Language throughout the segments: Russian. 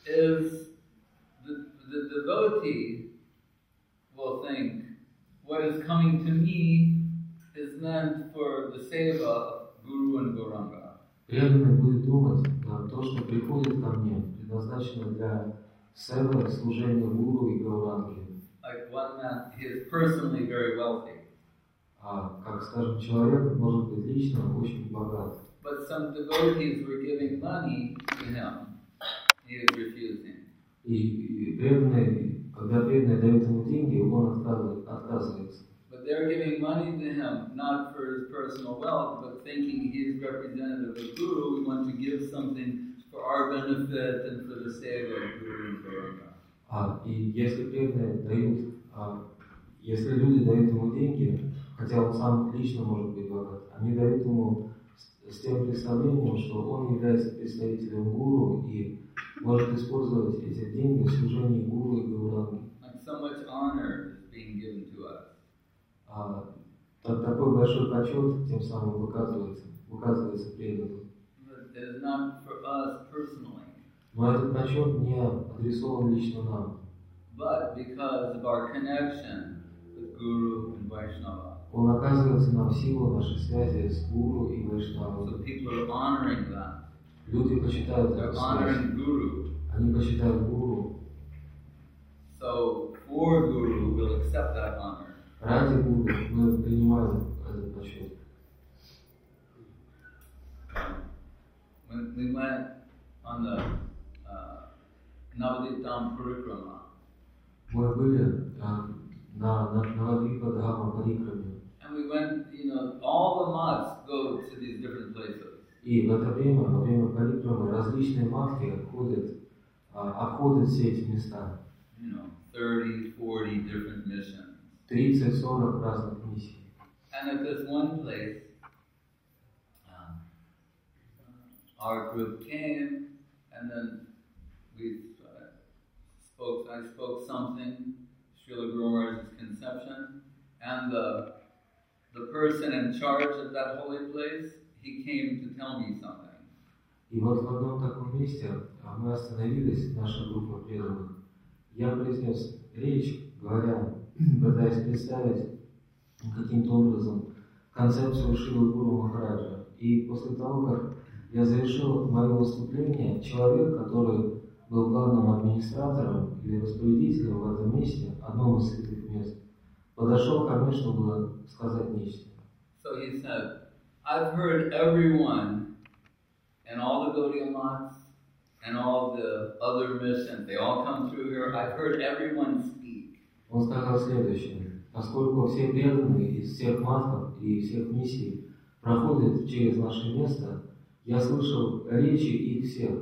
is the devotee will think what is coming to me is meant for the seva of Guru and Gauranga. Преданный будет думать, то, что приходит ко мне, предназначено для севы, служения Гуру и Гауранги. Like one man, he is personally very wealthy. Как, скажем, человек может быть лично очень богат. But some devotees were giving money to him. He is refusing. И преданный, когда преданный дает ему деньги, он отказывается. But they're giving money to him not for his personal wealth, but thinking he is representative of Guru. We want to give something for our benefit and for the seva of Guru and Gauranga. И если преданные дают, если люди дают ему деньги, хотя он сам лично может быть богат, они дают ему с тем представлением, что он является представителем Гуру и может использовать эти деньги в служении Гуру и Гауранги. Like so much honor is being given to us. Такой большой почет тем самым выказывается преданным. But it is not for us personally. Но этот почет не адресован лично нам. But because of our connection with Guru and Vaishnava. Он оказывается нам в силу нашей связи с Гуру и Вайшнавой. So people are honoring that. Люди почитают They're эту связь. honoring Guru. Они почитают Гуру. So for Guru, we'll accept that honor. Ради Гуру мы принимаем этот почет. When we went on the Navadipam Parikrama, Мы были на Навадвипа Дхама Парикраме. and we went, all the months go to these different places. И в это время, во время Парикрамы, различные матхи обходят все эти места. 30, 40 different missions. 30-40 разных миссий. And at this one place, our group came, and then I spoke something, Srila Guru Maharaj's conception, and the person in charge of that holy place, he came to tell me something. И вот в одном таком месте мы остановились, наша группа преданных. Я произнес речь, пытаясь представить каким-то образом концепцию Шрилы Гуру Махараджа. И после того, как я завершил мое выступление, человек, который был главным администратором или распорядителем в этом месте, одном из святых мест, подошел ко мне, чтобы сказать нечто. So he said, I've heard everyone and all the Gaudiya Maths and all the other missions, they all come through here. I've heard everyone speak. Он сказал следующее. Поскольку все преданные из всех матхов и всех миссий проходят через наше место, я слышал речи их всех.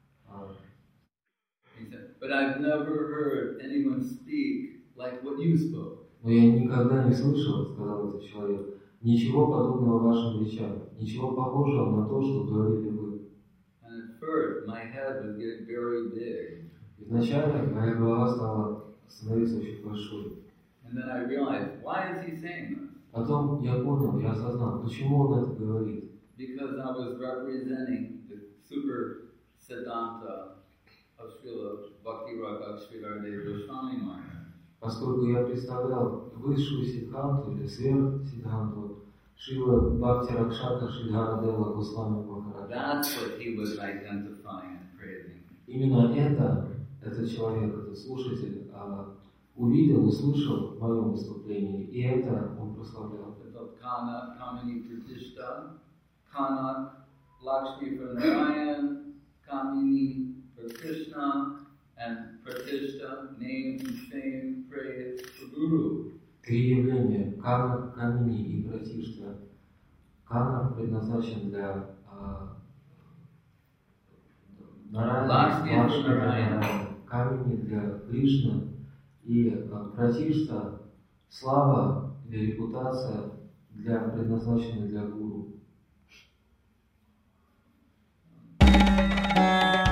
He said, but I've never heard anyone speak like what you spoke. Но я никогда не слышал, сказал этот человек, ничего подобного вашим речам, ничего похожего на то, что говорили вы. And at first, my head was getting very big. Изначально моя голова стала становиться очень большой. And then I realized, why is he saying this? Потом я понял, я осознал, почему он это говорит. Because I was representing the super Siddhanta of Srila Bhakti Raghava Sridhar Goswami Maharaj. Поскольку я представлял высшую сиддханту или сверх-сиддханту Шрила Бхакти Ракшата Шридхара Дева Госвами Махараджа. That's what he was identifying and praising. Именно этот человек, этот слушатель, увидел, услышал в моем выступлении, и это он прославлял. Kana, Kamini Pratishta, Kana, Lakshmi for Narayan, Kamini for Krishna, and Pratishta, name and fame, praise for Guru. Три явления – Кана, Камини и Пратишта. Кана предназначен для Нараяна, Камини для Кришны, и Пратишта – слава или репутация предназначена для Гуру.